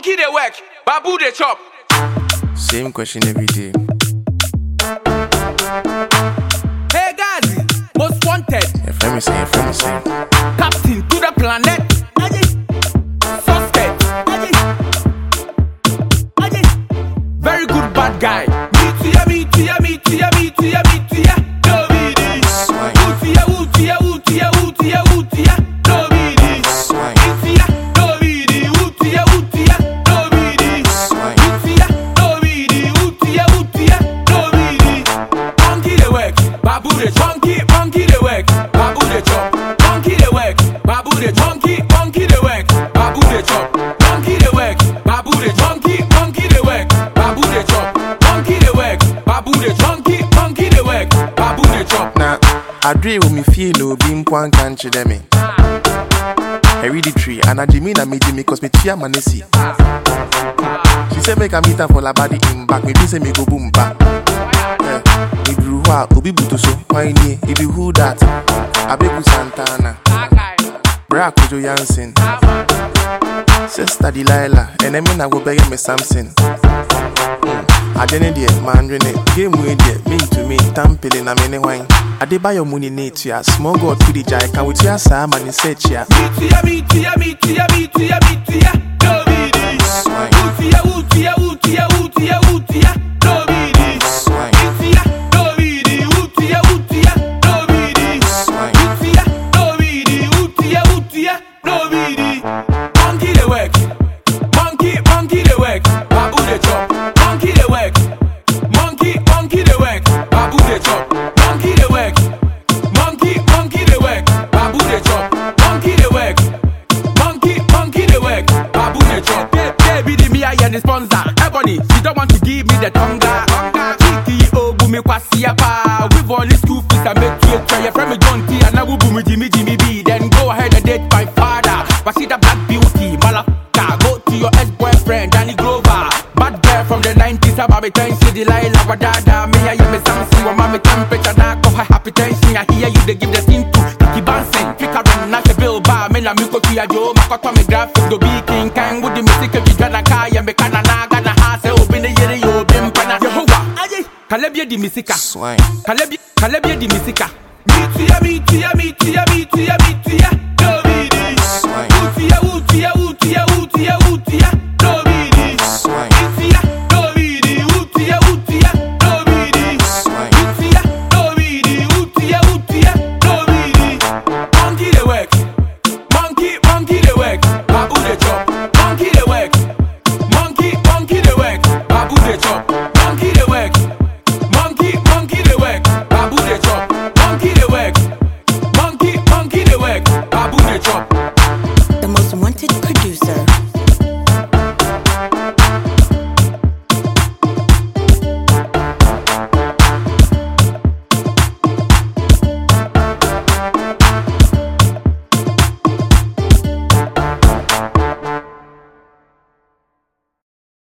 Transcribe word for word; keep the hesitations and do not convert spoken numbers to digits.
Monkey they work, babu they chop. Same question every day. Hey guys, most wanted. Your friend is saying, your friend is saying. Captain to the planet. Suspect. Very good bad guy. Me to ya, me to ya, me to ya, me to ya, me to ya. No bidi. Woo to ya, woo to ya, woo to ya, woo to ya, woo to ya. No bidi. Me to ya, no bidi. Woo to ya, woo to ya, no bidi. Me to ya, no bidi. Woo to ya, woo to ya, no bidi. Monkey they work, babu they monkey, monkey they work, babu they chop. Monkey they work, babu they monkey, monkey they work, babu they chop. Monkey they work, babu they monkey, monkey they work, babu they chop. Monkey they work, babu they monkey, monkey they work, babu they chop. Now, I dream when me feel no being point can't you me. Hereditary, and I mean I made me cause me tia manesi. She said make a meet her for la body in back. Me do say me go boom back. Yeah, me drew her, obi buto so. Why ni? If you who that? Abebu Santana, Bra Kojo Jansen, Sister Delilah, and I mean I go beg me something. I didn't get man renee, game with it, me to me, tamping a many wine. I did buy your money nature, small god to the jai, can we tear Sam and set ya? Meetia, meetia, meetia, meetia, meetia, no bidi. Wootia, wootia, wootia, wootia, wootia, no bidi. Meetia, no bidi, wootia, wootia, no bidi. Meetia, no bidi, wootia, wootia, no bidi. Monkey they work, monkey, monkey they work, babu they chop. Monkey they work, monkey, monkey they work, babu they chop. Monkey they work, monkey, monkey they work, babu they chop. Monkey they work, monkey, monkey they work, babu they chop. Baby, the me I am the sponsor. Ebony, she don't want to give me the tonga. Kiki obu me kwasi apa. With all these two feet I make you try. Your friend me John T and I will boom me Jimmy Jimmy B. Then go ahead and date my father. But she the black beauty, malaka. Go to your ex-boyfriend, Danny Glover. Bad girl from the nineties, about me ten, see Delilah, Wadada. Me I am a Samson, one mommy temperature, dark of her hypertension. I hear you, they give the thing to Kiki Bansen. Pick a run, not a bill bar. Me na me go to your Joe, Makoto me graphic, go be king, kang with the music of you, Gana Kaya, me kana naga, na hase, open the year, you been pana. Yehovah, Kalebia di Misika, Swine. Kalebia, Kalebia di Misika. Meetia, meetia,